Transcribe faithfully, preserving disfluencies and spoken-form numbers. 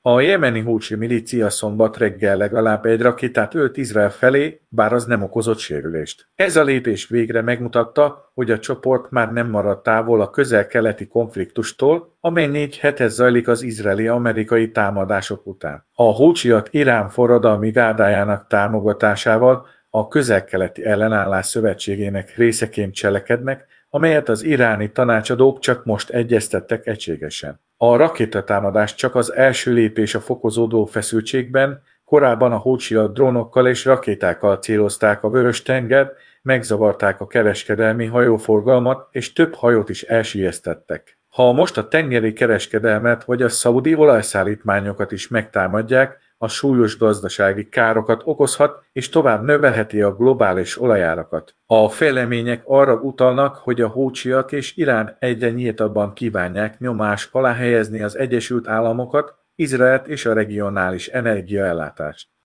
A jemeni húsi milícia szombat reggel legalább egy rakétát ölt Izrael felé, bár az nem okozott sérülést. Ez a lépés végre megmutatta, hogy a csoport már nem maradt távol a közel-keleti konfliktustól, amely négy hete zajlik az izraeli-amerikai támadások után. A húsiak Irán forradalmi gárdájának támogatásával a közel-keleti ellenállás szövetségének részeként cselekednek, amelyet az iráni tanácsadók csak most egyeztettek egységesen. A rakétatámadás csak az első lépés a fokozódó feszültségben, korábban a húsiak drónokkal és rakétákkal célozták a Vörös-tengert, megzavarták a kereskedelmi hajóforgalmat, és több hajót is elsüllyesztettek. Ha most a tengeri kereskedelmet vagy a szaudi olajszállítmányokat is megtámadják, a súlyos gazdasági károkat okozhat és tovább növelheti a globális olajárakat. A fejlemények arra utalnak, hogy a húsiak és Irán egyre nyíltabban kívánják nyomás alá helyezni az Egyesült Államokat, Izraelt és a regionális energiaellátást.